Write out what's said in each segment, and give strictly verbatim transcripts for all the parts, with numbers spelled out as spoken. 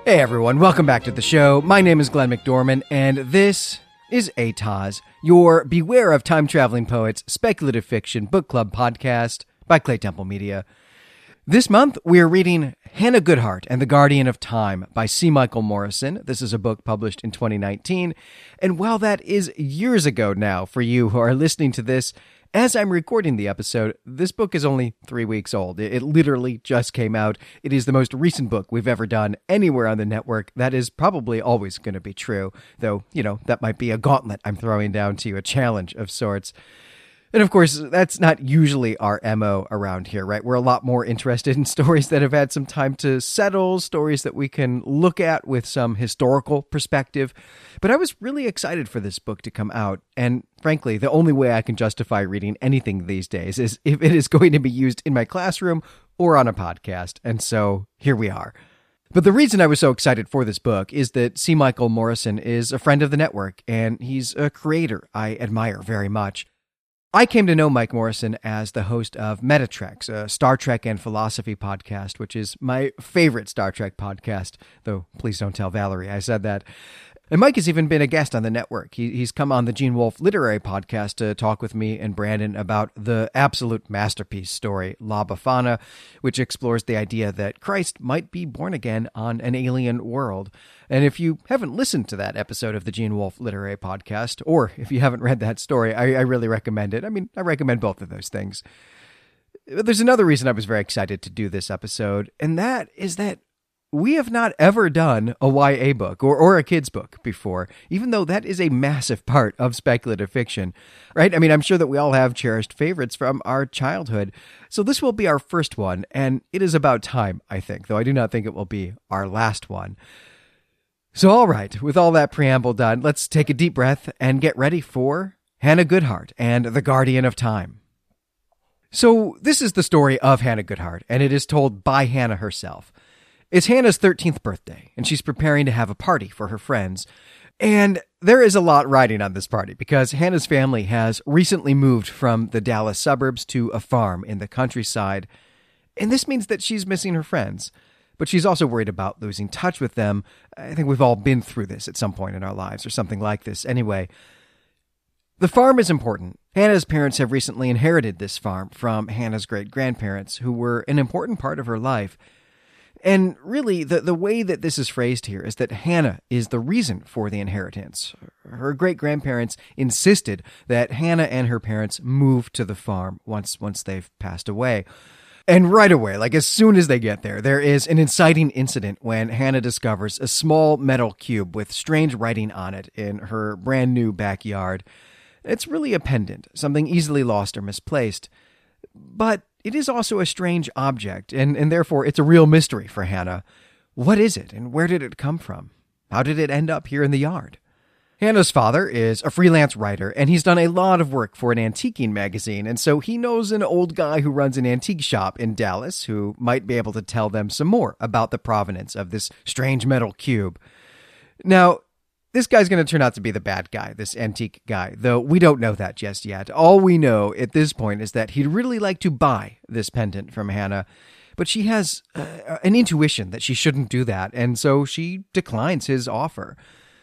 Hey everyone, welcome back to the show. My name is Glenn McDorman, and this is A T O S, your Beware of Time-Traveling Poets speculative fiction book club podcast by Clay Temple Media. This month, we are reading Hannah Goodheart and the Guardian of Time by C. Michael Morrison. This is a book published in twenty nineteen, and while that is years ago now for you who are listening to this, as I'm recording the episode, this book is only three weeks old. It literally just came out. It is the most recent book we've ever done anywhere on the network. That is probably always going to be true, though, you know, that might be a gauntlet I'm throwing down to you, a challenge of sorts. And of course, that's not usually our M O around here, right? We're a lot more interested in stories that have had some time to settle, stories that we can look at with some historical perspective. But I was really excited for this book to come out. And frankly, the only way I can justify reading anything these days is if it is going to be used in my classroom or on a podcast. And so here we are. But the reason I was so excited for this book is that C. Michael Morrison is a friend of the network, and he's a creator I admire very much. I came to know Mike Morrison as the host of Metatreks, a Star Trek and philosophy podcast, which is my favorite Star Trek podcast, though please don't tell Valerie I said that. And Mike has even been a guest on the network. He, he's come on the Gene Wolfe Literary Podcast to talk with me and Brandon about the absolute masterpiece story, La Befana, which explores the idea that Christ might be born again on an alien world. And if you haven't listened to that episode of the Gene Wolfe Literary Podcast, or if you haven't read that story, I, I really recommend it. I mean, I recommend both of those things. But there's another reason I was very excited to do this episode, and that is that we have not ever done a Y A book or, or a kid's book before, even though that is a massive part of speculative fiction, right? I mean, I'm sure that we all have cherished favorites from our childhood. So this will be our first one, and it is about time, I think, though I do not think it will be our last one. So all right, with all that preamble done, let's take a deep breath and get ready for Hannah Goodheart and the Guardian of Time. So this is the story of Hannah Goodheart, and it is told by Hannah herself. It's Hannah's thirteenth birthday, and she's preparing to have a party for her friends. And there is a lot riding on this party because Hannah's family has recently moved from the Dallas suburbs to a farm in the countryside. And this means that she's missing her friends. But she's also worried about losing touch with them. I think we've all been through this at some point in our lives, or something like this anyway. The farm is important. Hannah's parents have recently inherited this farm from Hannah's great-grandparents, who were an important part of her life. And really, the, the way that this is phrased here is that Hannah is the reason for the inheritance. Her great-grandparents insisted that Hannah and her parents move to the farm once, once they've passed away. And right away, like as soon as they get there, there is an inciting incident when Hannah discovers a small metal cube with strange writing on it in her brand new backyard. It's really a pendant, something easily lost or misplaced. But it is also a strange object, and, and therefore it's a real mystery for Hannah. What is it, and where did it come from? How did it end up here in the yard? Hannah's father is a freelance writer, and he's done a lot of work for an antiquing magazine, and so he knows an old guy who runs an antique shop in Dallas who might be able to tell them some more about the provenance of this strange metal cube. Now, this guy's going to turn out to be the bad guy, this antique guy, though we don't know that just yet. All we know at this point is that he'd really like to buy this pendant from Hannah, but she has uh, an intuition that she shouldn't do that, and so she declines his offer.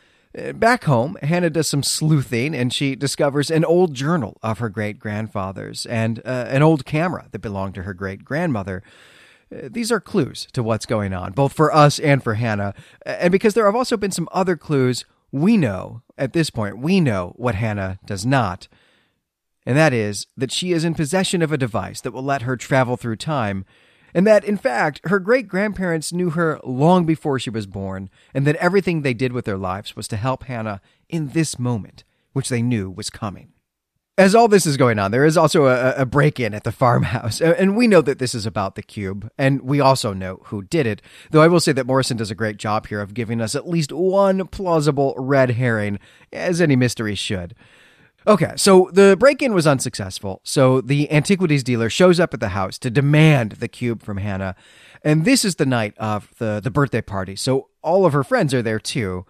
Back home, Hannah does some sleuthing, and she discovers an old journal of her great-grandfather's and uh, an old camera that belonged to her great-grandmother. Uh, these are clues to what's going on, both for us and for Hannah, and because there have also been some other clues, we know, at this point, we know what Hannah does not, and that is that she is in possession of a device that will let her travel through time, and that, in fact, her great-grandparents knew her long before she was born, and that everything they did with their lives was to help Hannah in this moment, which they knew was coming. As all this is going on, there is also a, a break-in at the farmhouse, and we know that this is about the cube, and we also know who did it, though I will say that Morrison does a great job here of giving us at least one plausible red herring, as any mystery should. Okay, so the break-in was unsuccessful, so the antiquities dealer shows up at the house to demand the cube from Hannah, and this is the night of the, the birthday party, so all of her friends are there too.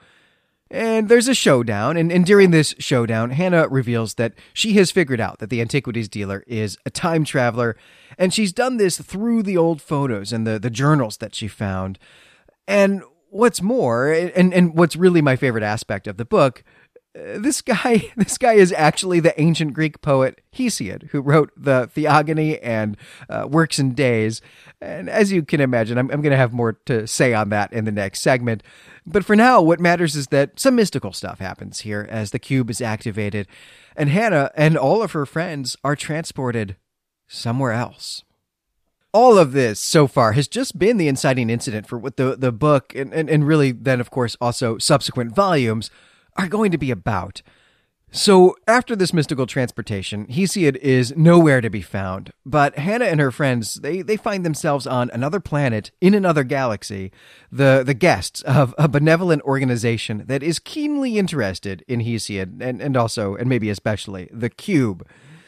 And there's a showdown, and, and during this showdown, Hannah reveals that she has figured out that the antiquities dealer is a time traveler, and she's done this through the old photos and the, the journals that she found. And what's more, and, and what's really my favorite aspect of the book, uh, this guy this guy is actually the ancient Greek poet Hesiod, who wrote the Theogony and uh, Works and Days. And as you can imagine, I'm, I'm going to have more to say on that in the next segment. But for now, what matters is that some mystical stuff happens here as the cube is activated, and Hannah and all of her friends are transported somewhere else. All of this so far has just been the inciting incident for what the, the book, and, and, and really then, of course, also subsequent volumes, are going to be about. So after this mystical transportation, Hesiod is nowhere to be found, but Hannah and her friends, they, they find themselves on another planet in another galaxy, the, the guests of a benevolent organization that is keenly interested in Hesiod, and, and also, and maybe especially, the cube.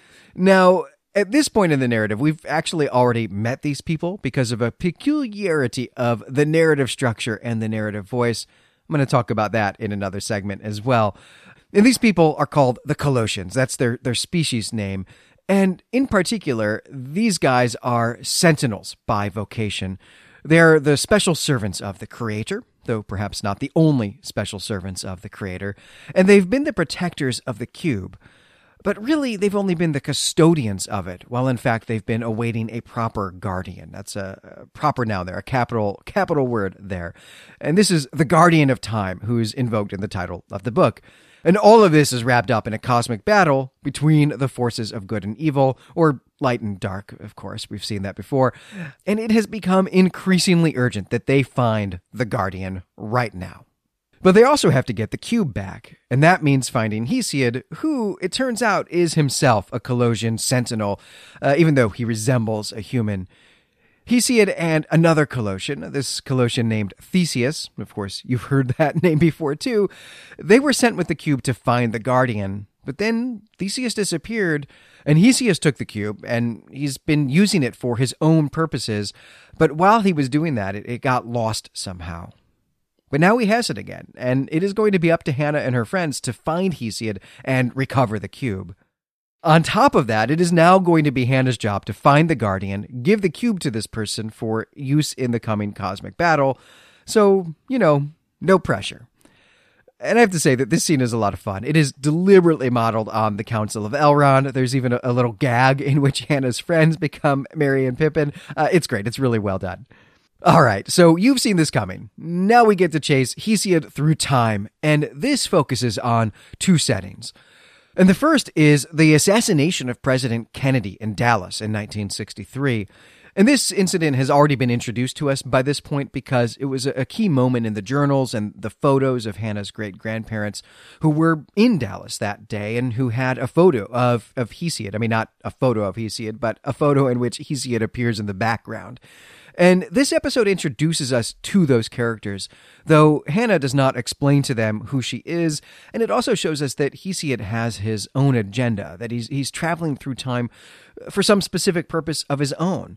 Now, at this point in the narrative, we've actually already met these people because of a peculiarity of the narrative structure and the narrative voice. I'm going to talk about that in another segment as well. And these people are called the Colossians. That's their, their species name. And in particular, these guys are sentinels by vocation. They're the special servants of the Creator, though perhaps not the only special servants of the Creator. And they've been the protectors of the cube. But really, they've only been the custodians of it, while in fact they've been awaiting a proper guardian. That's a, a proper noun there, a capital capital word there. And this is the Guardian of Time, who's invoked in the title of the book. And all of this is wrapped up in a cosmic battle between the forces of good and evil, or light and dark, of course. We've seen that before. And it has become increasingly urgent that they find the Guardian right now. But they also have to get the cube back, and that means finding Hesiod, who, it turns out, is himself a Colossian sentinel, uh, even though he resembles a human. Hesiod and another Colossian, this Colossian named Theseus, of course, you've heard that name before too, they were sent with the cube to find the Guardian. But then Theseus disappeared, and Hesiod took the cube, and he's been using it for his own purposes. But while he was doing that, it, it got lost somehow. But now he has it again, and it is going to be up to Hannah and her friends to find Hesiod and recover the cube. On top of that, it is now going to be Hannah's job to find the Guardian, give the cube to this person for use in the coming cosmic battle. So, you know, no pressure. And I have to say that this scene is a lot of fun. It is deliberately modeled on the Council of Elrond. There's even a, a little gag in which Hannah's friends become Merry and Pippin. Uh, it's great. It's really well done. All right, so you've seen this coming. Now we get to chase Hesiod through time, and this focuses on two settings. And the first is the assassination of President Kennedy in Dallas in nineteen sixty-three. And this incident has already been introduced to us by this point because it was a key moment in the journals and the photos of Hannah's great-grandparents who were in Dallas that day and who had a photo of, of Hesiod. I mean, not a photo of Hesiod, but a photo in which Hesiod appears in the background. And this episode introduces us to those characters, though Hannah does not explain to them who she is, and it also shows us that Hesiod has his own agenda, that he's he's traveling through time for some specific purpose of his own.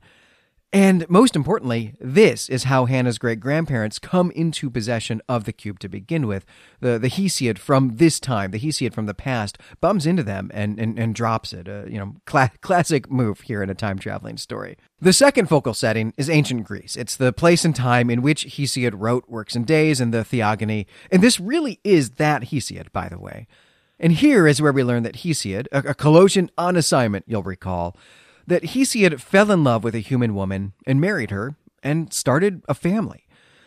And most importantly, this is how Hannah's great-grandparents come into possession of the cube to begin with. The the Hesiod from this time, the Hesiod from the past, bumps into them and, and, and drops it. A, you know, cl- classic move here in a time-traveling story. The second focal setting is ancient Greece. It's the place and time in which Hesiod wrote Works and Days and the Theogony. And this really is that Hesiod, by the way. And here is where we learn that Hesiod, a, a Colossian on assignment, you'll recall, that Hesiod fell in love with a human woman and married her and started a family.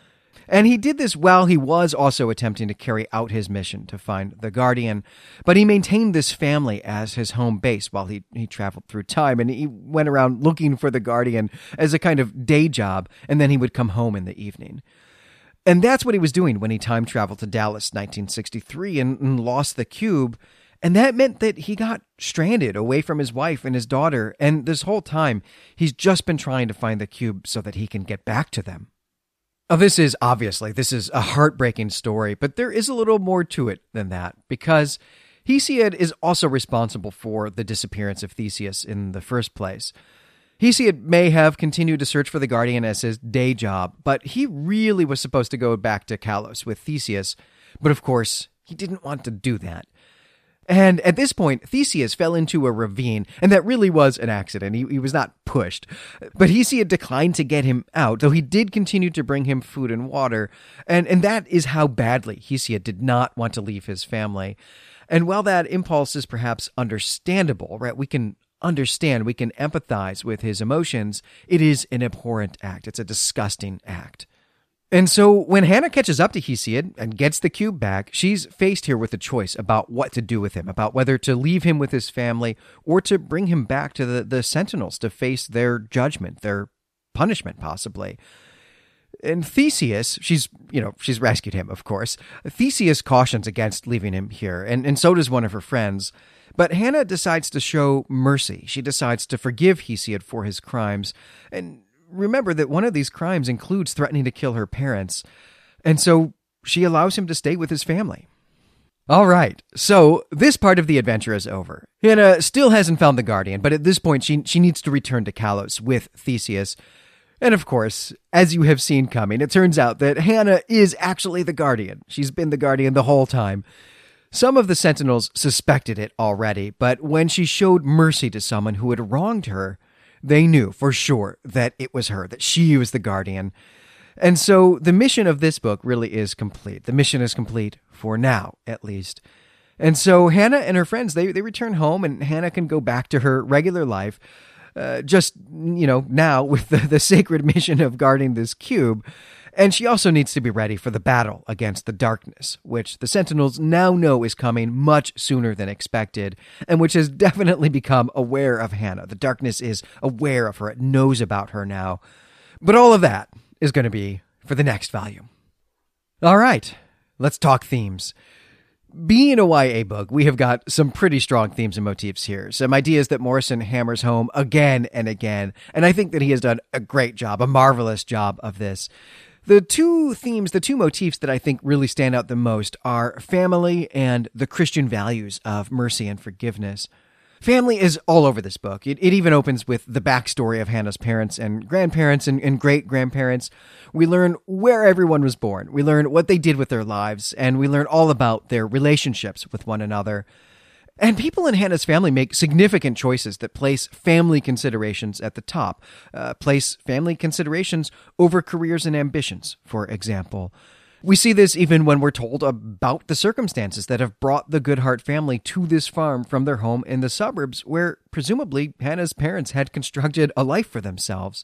And he did this while he was also attempting to carry out his mission to find the Guardian, but he maintained this family as his home base while he, he traveled through time, and he went around looking for the Guardian as a kind of day job, and then he would come home in the evening. And that's what he was doing when he time traveled to Dallas nineteen sixty-three and, and lost the cube. And that meant that he got stranded away from his wife and his daughter. And this whole time, he's just been trying to find the cube so that he can get back to them. Oh, this is obviously, this is a heartbreaking story, but there is a little more to it than that, because Hesiod is also responsible for the disappearance of Theseus in the first place. Hesiod may have continued to search for the Guardian as his day job, but he really was supposed to go back to Kalos with Theseus. But of course, he didn't want to do that. And at this point, Theseus fell into a ravine, and that really was an accident. He, he was not pushed. But Hesiod declined to get him out, though he did continue to bring him food and water. And, and that is how badly Hesiod did not want to leave his family. And while that impulse is perhaps understandable, right, we can understand, we can empathize with his emotions, it is an abhorrent act. It's a disgusting act. And so when Hannah catches up to Hesiod and gets the cube back, she's faced here with a choice about what to do with him, about whether to leave him with his family or to bring him back to the, the Sentinels to face their judgment, their punishment, possibly. And Theseus, she's, you know, she's rescued him, of course. Theseus cautions against leaving him here, and, and so does one of her friends. But Hannah decides to show mercy. She decides to forgive Hesiod for his crimes. And remember that one of these crimes includes threatening to kill her parents. And so she allows him to stay with his family. All right, so this part of the adventure is over. Hannah still hasn't found the Guardian, but at this point she, she needs to return to Kalos with Theseus. And of course, as you have seen coming, it turns out that Hannah is actually the Guardian. She's been the Guardian the whole time. Some of the Sentinels suspected it already, but when she showed mercy to someone who had wronged her, they knew for sure that it was her, that she was the Guardian. And so the mission of this book really is complete. The mission is complete for now, at least. And so Hannah and her friends, they, they return home, and Hannah can go back to her regular life, uh, just, you know, now with the, the sacred mission of guarding this cube. And she also needs to be ready for the battle against the darkness, which the Sentinels now know is coming much sooner than expected, and which has definitely become aware of Hannah. The darkness is aware of her. It knows about her now. But all of that is going to be for the next volume. All right, let's talk themes. Being a Y A book, we have got some pretty strong themes and motifs here. Some ideas that Morrison hammers home again and again, and I think that he has done a great job, a marvelous job of this. The two themes, the two motifs that I think really stand out the most are family and the Christian values of mercy and forgiveness. Family is all over this book. It, it even opens with the backstory of Hannah's parents and grandparents and, and great-grandparents. We learn where everyone was born. We learn what they did with their lives, and we learn all about their relationships with one another. And people in Hannah's family make significant choices that place family considerations at the top, uh, place family considerations over careers and ambitions, for example. We see this even when we're told about the circumstances that have brought the Goodhart family to this farm from their home in the suburbs, where presumably Hannah's parents had constructed a life for themselves.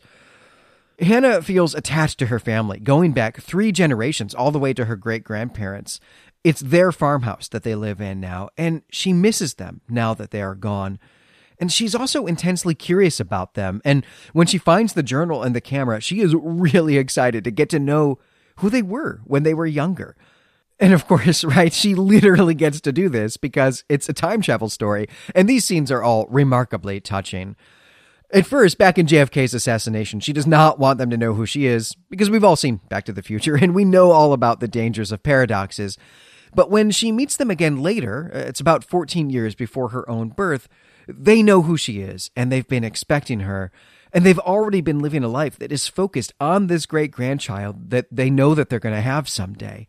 Hannah feels attached to her family, going back three generations all the way to her great-grandparents. It's their farmhouse that they live in now, and she misses them now that they are gone. And she's also intensely curious about them, and when she finds the journal and the camera, she is really excited to get to know who they were when they were younger. And of course, right, she literally gets to do this because it's a time travel story, and these scenes are all remarkably touching. At first, back in J F K's assassination, she does not want them to know who she is, because we've all seen Back to the Future, and we know all about the dangers of paradoxes. But when she meets them again later, it's about fourteen years before her own birth, they know who she is, and they've been expecting her. And they've already been living a life that is focused on this great-grandchild that they know that they're going to have someday.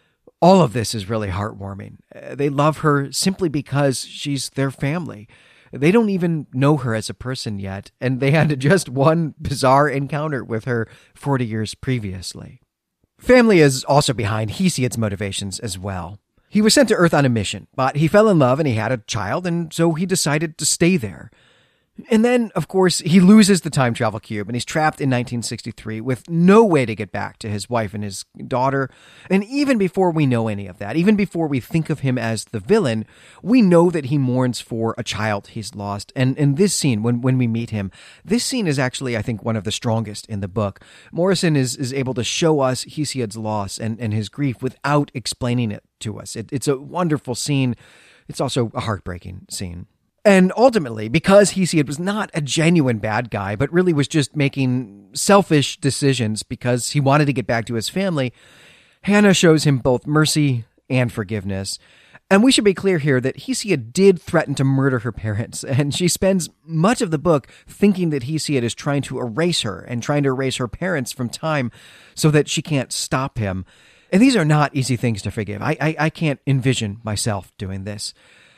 All of this is really heartwarming. They love her simply because she's their family. They don't even know her as a person yet, and they had just one bizarre encounter with her forty years previously. Family is also behind Hesiod's motivations as well. He was sent to Earth on a mission, but he fell in love and he had a child, and so he decided to stay there. And then, of course, he loses the time travel cube, and he's trapped in nineteen sixty-three with no way to get back to his wife and his daughter. And even before we know any of that, even before we think of him as the villain, we know that he mourns for a child he's lost. And in this scene, when, when we meet him, this scene is actually, I think, one of the strongest in the book. Morrison is, is able to show us Hesiod's loss and, and his grief without explaining it to us. It, it's a wonderful scene. It's also a heartbreaking scene. And ultimately, because Hesiod was not a genuine bad guy, but really was just making selfish decisions because he wanted to get back to his family, Hannah shows him both mercy and forgiveness. And we should be clear here that Hesiod did threaten to murder her parents, and she spends much of the book thinking that Hesiod is trying to erase her and trying to erase her parents from time so that she can't stop him. And these are not easy things to forgive. I, I, I can't envision myself doing this.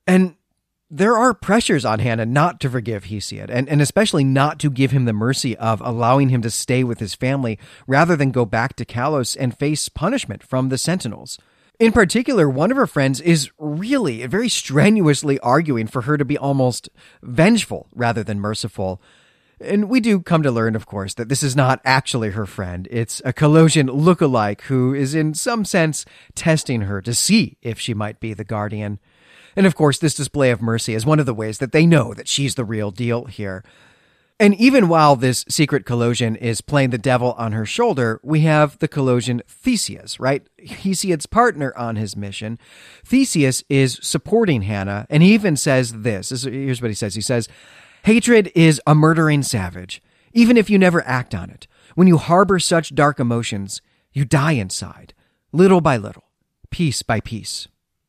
And there are pressures on Hannah not to forgive Hesiod, and, and especially not to give him the mercy of allowing him to stay with his family rather than go back to Kalos and face punishment from the Sentinels. In particular, one of her friends is really very strenuously arguing for her to be almost vengeful rather than merciful. And we do come to learn, of course, that this is not actually her friend. It's a Colossian lookalike who is in some sense testing her to see if she might be the guardian. And of course, this display of mercy is one of the ways that they know that she's the real deal here. And even while this secret Colossian is playing the devil on her shoulder, we have the Colossian Theseus, right? Hesiod's partner on his mission. Theseus is supporting Hannah, and he even says this. this is, here's what he says. He says, "Hatred is a murdering savage, even if you never act on it. When you harbor such dark emotions, you die inside, little by little, piece by piece."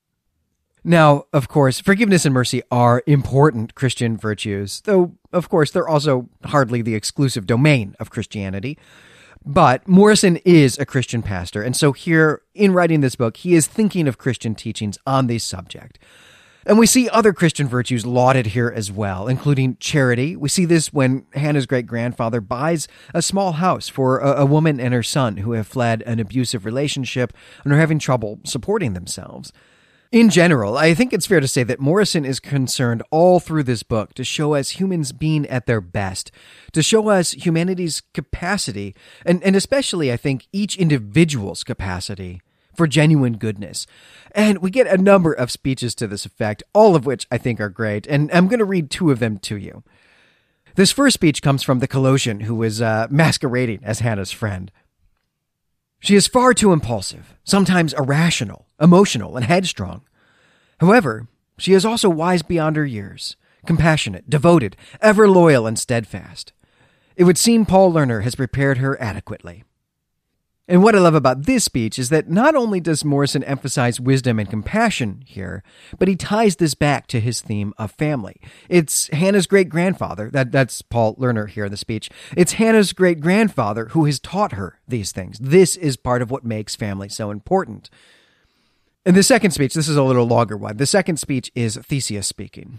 Now, of course, forgiveness and mercy are important Christian virtues, though, of course, they're also hardly the exclusive domain of Christianity. But Morrison is a Christian pastor, and so here, in writing this book, he is thinking of Christian teachings on this subject. And we see other Christian virtues lauded here as well, including charity. We see this when Hannah's great-grandfather buys a small house for a, a woman and her son who have fled an abusive relationship and are having trouble supporting themselves. In general, I think it's fair to say that Morrison is concerned all through this book to show us humans being at their best, to show us humanity's capacity, and, and especially, I think, each individual's capacity for genuine goodness. And we get a number of speeches to this effect, all of which I think are great, and I'm going to read two of them to you. This first speech comes from the Colossian, who is uh, masquerading as Hannah's friend. "She is far too impulsive, sometimes irrational, emotional, and headstrong. However, she is also wise beyond her years, compassionate, devoted, ever loyal and steadfast. It would seem Paul Lerner has prepared her adequately." And what I love about this speech is that not only does Morrison emphasize wisdom and compassion here, but he ties this back to his theme of family. It's Hannah's great-grandfather, that, that's Paul Lerner here in the speech, it's Hannah's great-grandfather who has taught her these things. This is part of what makes family so important. And the second speech, this is a little longer one, the second speech is Theseus speaking.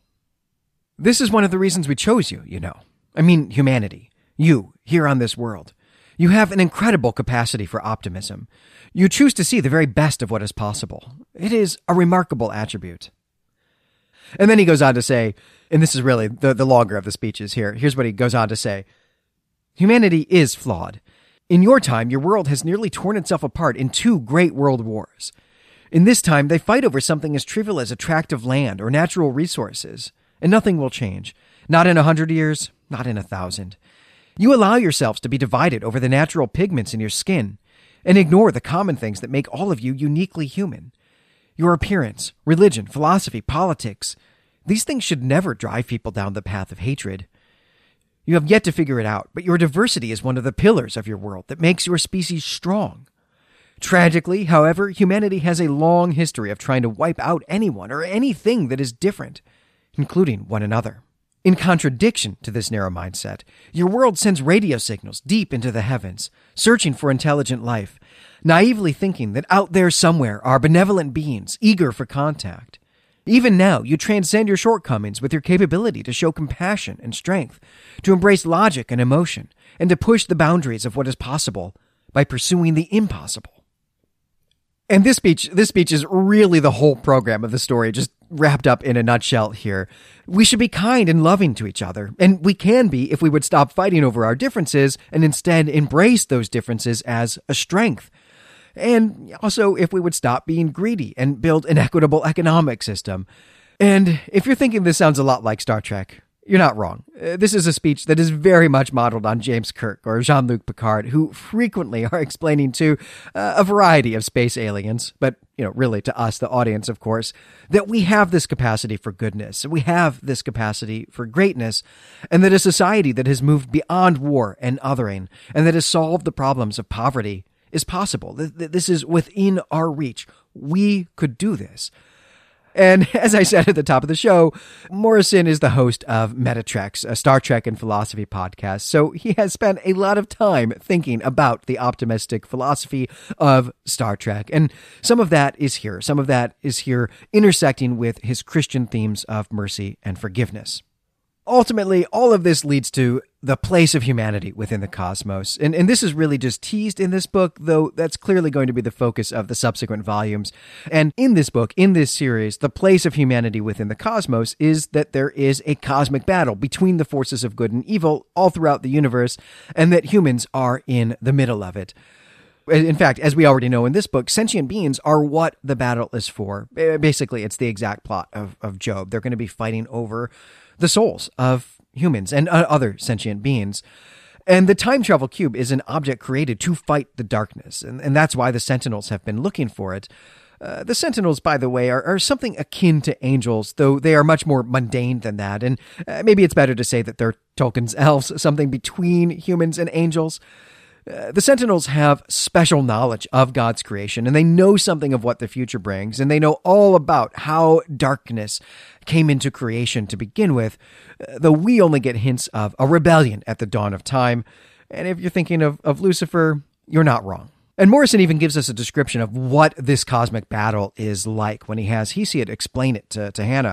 "This is one of the reasons we chose you, you know. I mean humanity, you, here on this world. You have an incredible capacity for optimism. You choose to see the very best of what is possible. It is a remarkable attribute." And then he goes on to say, and this is really the, the longer of the speeches here, here's what he goes on to say. "Humanity is flawed. In your time, your world has nearly torn itself apart in two great world wars. In this time, they fight over something as trivial as a tract of land or natural resources, and nothing will change. Not in a hundred years, not in a thousand. You allow yourselves to be divided over the natural pigments in your skin and ignore the common things that make all of you uniquely human. Your appearance, religion, philosophy, politics, these things should never drive people down the path of hatred. You have yet to figure it out, but your diversity is one of the pillars of your world that makes your species strong. Tragically, however, humanity has a long history of trying to wipe out anyone or anything that is different, including one another. In contradiction to this narrow mindset, your world sends radio signals deep into the heavens, searching for intelligent life, naively thinking that out there somewhere are benevolent beings eager for contact. Even now, you transcend your shortcomings with your capability to show compassion and strength, to embrace logic and emotion, and to push the boundaries of what is possible by pursuing the impossible. And this speech, this speech is really the whole program of the story, just wrapped up in a nutshell here. We should be kind and loving to each other, and we can be if we would stop fighting over our differences and instead embrace those differences as a strength. And also if we would stop being greedy and build an equitable economic system. And if you're thinking this sounds a lot like Star Trek, you're not wrong. Uh, this is a speech that is very much modeled on James Kirk or Jean-Luc Picard, who frequently are explaining to uh, a variety of space aliens, but, you know, really to us, the audience, of course, that we have this capacity for goodness, we have this capacity for greatness, and that a society that has moved beyond war and othering, and that has solved the problems of poverty is possible. This is within our reach. We could do this. And as I said at the top of the show, Morrison is the host of Metatreks, a Star Trek and philosophy podcast. So he has spent a lot of time thinking about the optimistic philosophy of Star Trek. And some of that is here. Some of that is here intersecting with his Christian themes of mercy and forgiveness. Ultimately, all of this leads to the place of humanity within the cosmos. And, and this is really just teased in this book, though that's clearly going to be the focus of the subsequent volumes. And in this book, in this series, the place of humanity within the cosmos is that there is a cosmic battle between the forces of good and evil all throughout the universe, and that humans are in the middle of it. In fact, as we already know in this book, sentient beings are what the battle is for. Basically, it's the exact plot of, of Job. They're going to be fighting over the souls of humans and other sentient beings. And the time travel cube is an object created to fight the darkness. And, and that's why the Sentinels have been looking for it. Uh, the Sentinels, by the way, are, are something akin to angels, though they are much more mundane than that. And uh, maybe it's better to say that they're Tolkien's elves, something between humans and angels. Uh, the Sentinels have special knowledge of God's creation, and they know something of what the future brings, and they know all about how darkness came into creation to begin with, uh, though we only get hints of a rebellion at the dawn of time. And if you're thinking of, of Lucifer, you're not wrong. And Morrison even gives us a description of what this cosmic battle is like when he has Hesiod explain it to, to Hannah.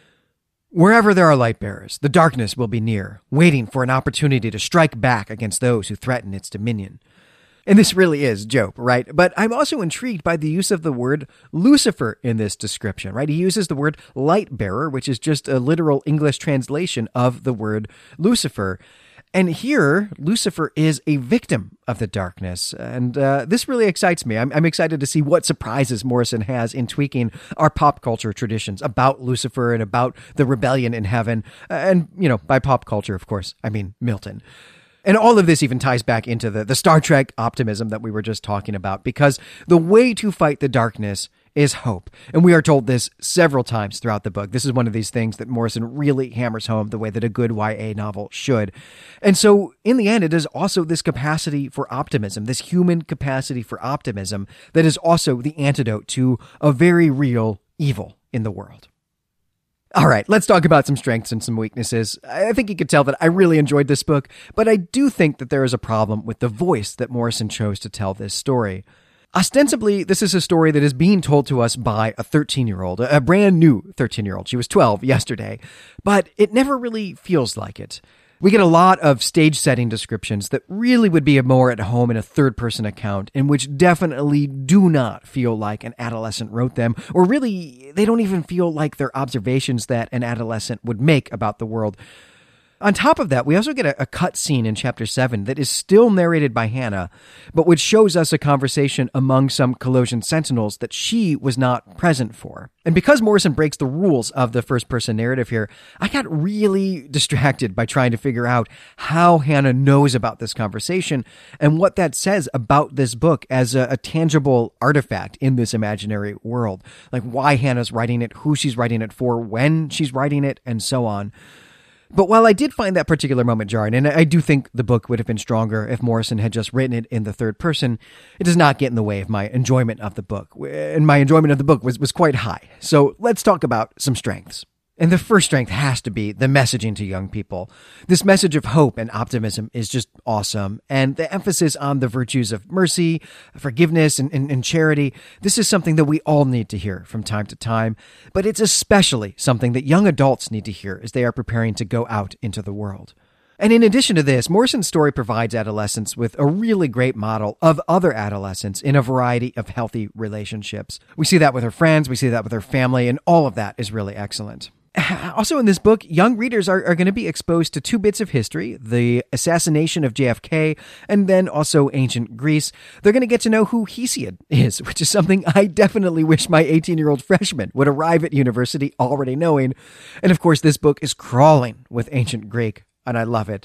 Wherever there are light bearers, the darkness will be near, waiting for an opportunity to strike back against those who threaten its dominion. And this really is Job, right? But I'm also intrigued by the use of the word Lucifer in this description, right? He uses the word light bearer, which is just a literal English translation of the word Lucifer. And here, Lucifer is a victim of the darkness. And uh, this really excites me. I'm, I'm excited to see what surprises Morrison has in tweaking our pop culture traditions about Lucifer and about the rebellion in heaven. And, you know, by pop culture, of course, I mean Milton. And all of this even ties back into the, the Star Trek optimism that we were just talking about, because the way to fight the darkness is hope. And we are told this several times throughout the book. This is one of these things that Morrison really hammers home the way that a good Y A novel should. And so in the end, it is also this capacity for optimism, this human capacity for optimism that is also the antidote to a very real evil in the world. All right, let's talk about some strengths and some weaknesses. I think you could tell that I really enjoyed this book, but I do think that there is a problem with the voice that Morrison chose to tell this story. Ostensibly, this is a story that is being told to us by a thirteen-year-old, a brand new thirteen-year-old. She was twelve yesterday, but it never really feels like it. We get a lot of stage setting descriptions that really would be more at home in a third-person account, and which definitely do not feel like an adolescent wrote them, or really, they don't even feel like they're observations that an adolescent would make about the world. On top of that, we also get a, a cut scene in chapter seven that is still narrated by Hannah, but which shows us a conversation among some Colossian sentinels that she was not present for. And because Morrison breaks the rules of the first-person narrative here, I got really distracted by trying to figure out how Hannah knows about this conversation and what that says about this book as a, a tangible artifact in this imaginary world. Like why Hannah's writing it, who she's writing it for, when she's writing it, and so on. But while I did find that particular moment jarring, and I do think the book would have been stronger if Morrison had just written it in the third person, it does not get in the way of my enjoyment of the book. And my enjoyment of the book was, was quite high. So let's talk about some strengths. And the first strength has to be the messaging to young people. This message of hope and optimism is just awesome. And the emphasis on the virtues of mercy, forgiveness, and, and, and charity, this is something that we all need to hear from time to time. But it's especially something that young adults need to hear as they are preparing to go out into the world. And in addition to this, Morrison's story provides adolescents with a really great model of other adolescents in a variety of healthy relationships. We see that with her friends, we see that with her family, and all of that is really excellent. Also in this book, young readers are, are going to be exposed to two bits of history, the assassination of J F K, and then also ancient Greece. They're going to get to know who Hesiod is, which is something I definitely wish my eighteen-year-old freshman would arrive at university already knowing. And of course, this book is crawling with ancient Greek, and I love it.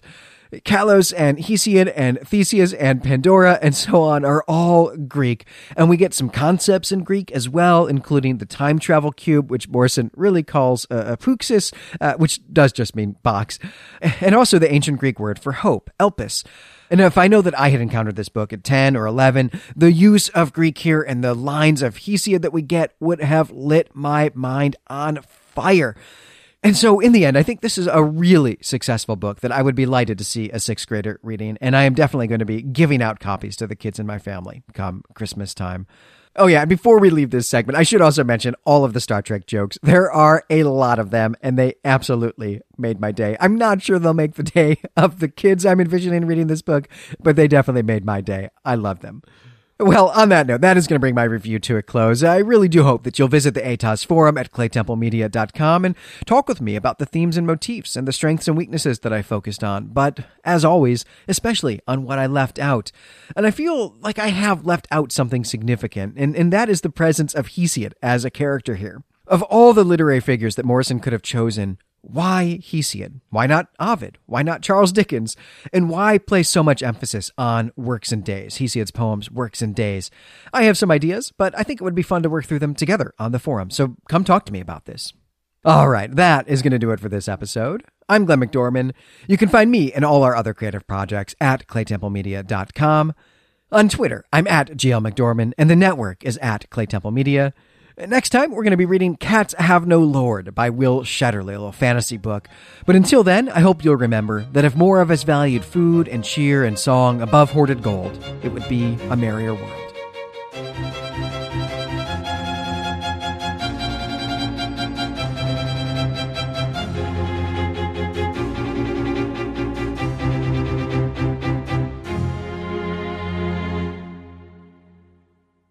Kalos and Hesiod and Theseus and Pandora and so on are all Greek. And we get some concepts in Greek as well, including the time travel cube, which Morrison really calls uh, a puxis, uh, which does just mean box. And also the ancient Greek word for hope, elpis. And if I know that I had encountered this book at ten or eleven, the use of Greek here and the lines of Hesiod that we get would have lit my mind on fire. And so in the end, I think this is a really successful book that I would be delighted to see a sixth grader reading. And I am definitely going to be giving out copies to the kids in my family come Christmas time. Oh yeah, and before we leave this segment, I should also mention all of the Star Trek jokes. There are a lot of them, and they absolutely made my day. I'm not sure they'll make the day of the kids I'm envisioning reading this book, but they definitely made my day. I love them. Well, on that note, that is going to bring my review to a close. I really do hope that you'll visit the A T O S forum at clay temple media dot com and talk with me about the themes and motifs and the strengths and weaknesses that I focused on. But, as always, especially on what I left out. And I feel like I have left out something significant, and, and that is the presence of Hesiod as a character here. Of all the literary figures that Morrison could have chosen, why Hesiod? Why not Ovid? Why not Charles Dickens? And why place so much emphasis on works and days? Hesiod's poems, works and days. I have some ideas, but I think it would be fun to work through them together on the forum. So come talk to me about this. All right, that is going to do it for this episode. I'm Glenn McDorman. You can find me and all our other creative projects at clay temple media dot com. On Twitter, I'm at G L McDorman, and the network is at Clay Temple Media. Next time, we're going to be reading Cats Have No Lord by Will Shetterly, a little fantasy book. But until then, I hope you'll remember that if more of us valued food and cheer and song above hoarded gold, it would be a merrier world.